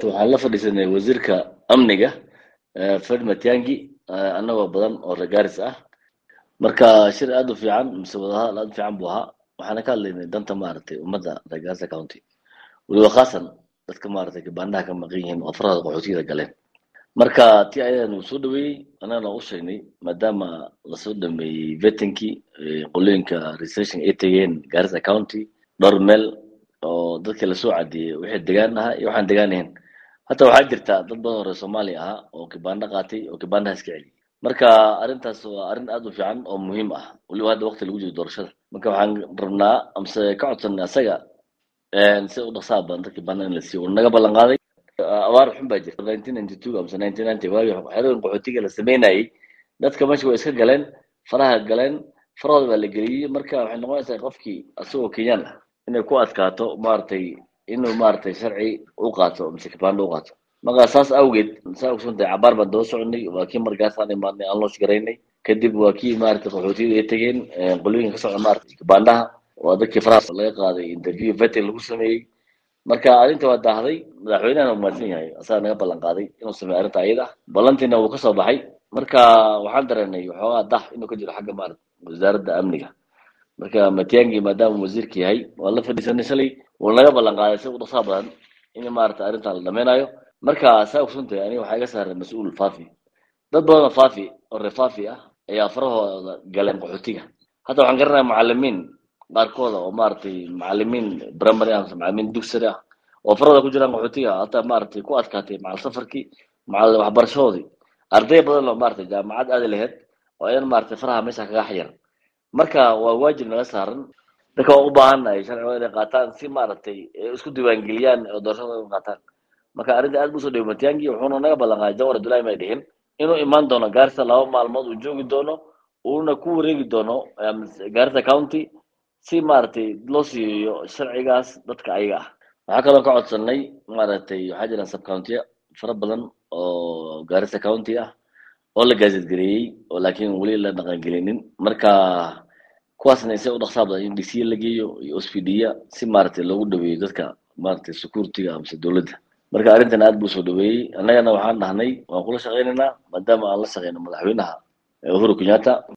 waxaan la fadhiisanay wasiirka amniga Fred Matiang'i annagoo badan oo ragaaris ah marka shir aad u fiican mise wadahadal aad u fiican buu ahaa waxaana ka hadlaynay danta maaragtay ummadda Garissa County waliba khaasan dadka maaragtay gabaandhaha ka maqan yihiin oo farada qaxootiga galeen marka tii ayaan soo dhaweeyay anana u sheegnay maadaama la soo dhameeyay vettingkii qolooyinka registration ay tageen Garissa County dhowr meel oo dadka la soo cadiyay wixii degaan ahaa iyo waxaan degaanayn hata waxaa jirta dad badan oo Soomaali ah oo gabaandha qaatay oo gabaandhaha iska celiyay marka arintaas waa arin aad u fiican oo muhiim ah waliba hadda waqti lagu jiro doorashada marka waxaan rabnaa amse ka codsanay asaga si u dhaqsaaba dadka gabaandhaha la siiyo naga ballan qaaday abaar xun baa jirta 1992 amse 1990 waagi xeerada qaxootiga la sameynayay dadka meesha way iska galeen farahooda baa la geliyay marka waxay noqonaysaa qofkii asagoo Kenyan ah inay ku adkaato maartay inuu maartay sharci u qaato mise gabaandho u qaato marka saas awgeed saa ogsoontahay cabaar baan daba soconay waa kii markaas aan imaadnay aan loo shaqaynay kadib waa kii maartay qaxootiga ay tageen qolooyinka ka socda maartay gabaandhaha waa dadkii faraha laga qaaday interview vetting lagu sameeyay marka arinta waa daahday madaxweynaha uu maadsan yahay asaga naga ballan qaaday inuu sameeyo arinta ayada ballantiina uu ka soo baxay marka waxaan dareennay waxoogaa dah inuu ka jiro xagga maartay wasaaradda amniga marka Matiang'i maadaama wasiirka yahay waa la fadhiisanay shalay oo naga ballan qaaday si u dhaqso badan in maartay arinta la dhameynayo marka saa ogsoontahay aniga waxa iga saaray mas'uul faafi dad badan faafi oo refaafi ah ayaa farahooda galeen qaxootiga hadda waxaan garanayaa macallimiin qaarkood oo maartay macallimiin primary ah macallimiin dugsiga ah oo farada ku jiraan qaxootiga hata maartay ku adkaatay macal safarkii macal waxbarashadoodii arday badan oo maartay jaamacad aad lahayd oo ay maartay faraha meesha kaga xayir marka waa waajib naga saaran dadka u baahanay sharciga inay qaataan si maartay isku diiwaan geliyaan oo doorashada u qaataan marka arrinta aad buu soo dhaweeyay Matiang'i wuxuuna naga ballan qaaday Jawhar Abdullahi may dhihin inuu imaan doono Garissa 2 maalmood uu joogi doono uuna ku wareegi doono Garissa County si maartay loo siiyo sharcigaas dadka ayaga ah waxa kale oo ka codsanay maartay waxa jira sub county fara badan oo Garissa County ah oo la gaasad gareeyay oo laakiin wali la dhaqan gelinin marka kuwaasna si u dhaqsaabada in DC la geeyo iyo OSPD-ya si maartay loogu dhaweeyo dadka maartay security-ga amse dawladda marka arrintan aad buu soo dhaweeyay annagana waxaan dhahnay waan kula shaqeynaynaa maadaama aan la shaqeyno madaxweynaha Uhuru Kenyatta